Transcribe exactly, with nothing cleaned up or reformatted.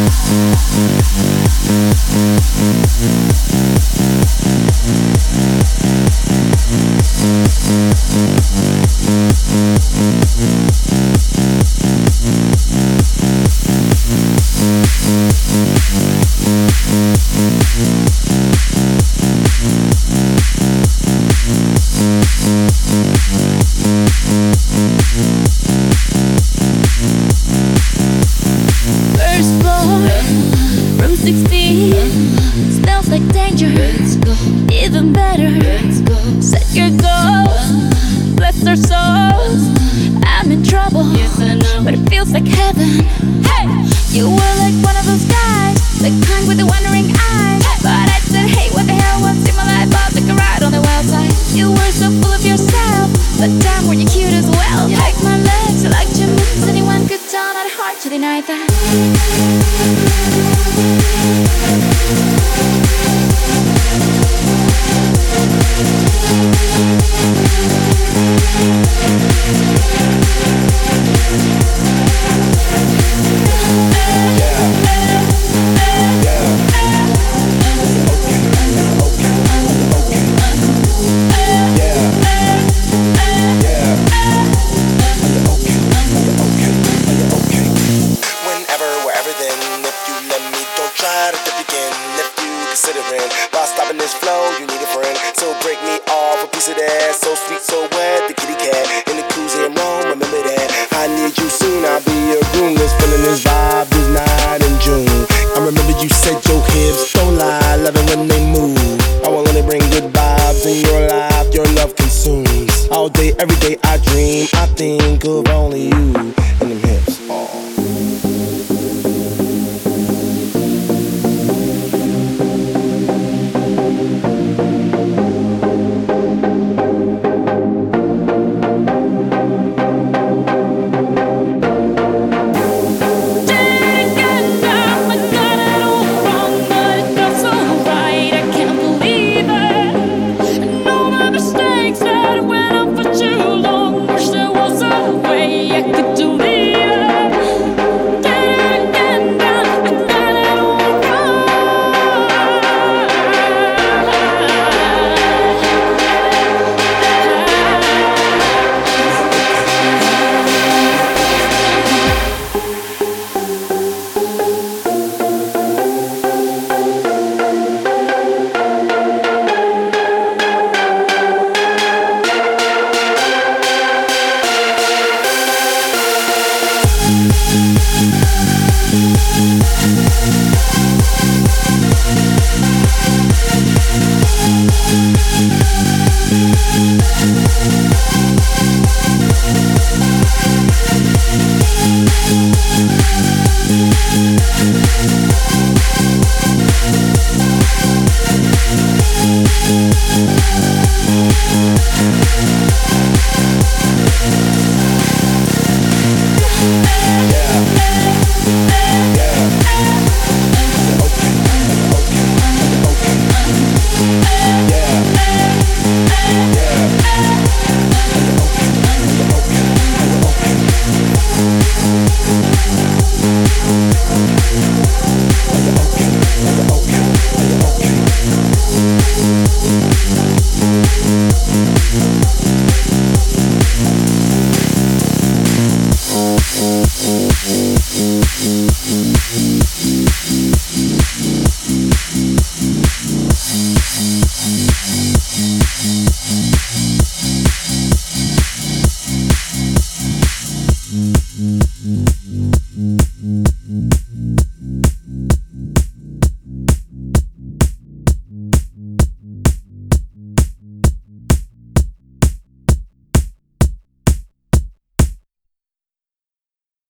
First floor, room sixteen. Smells like danger. Even better. Set your goals. Bless our souls. I'm in trouble, but it feels like heaven. Hey, you were like one of those guys, the kind with the wandering eyes. But I said, hey, what the hell? Once in my life, I'll take a ride on the wild side. You were so full of yourself, but damn, were you cute as well. You like my legs, you like your moves. Anyone could tell, not hard to deny that. While stopping this flow, you need a friend. So break me off a piece of that. So sweet, so wet, the kitty cat in the koozie in Rome. Remember that? I need you soon. I'll be your room. This feeling this vibe this night in June. I remember you said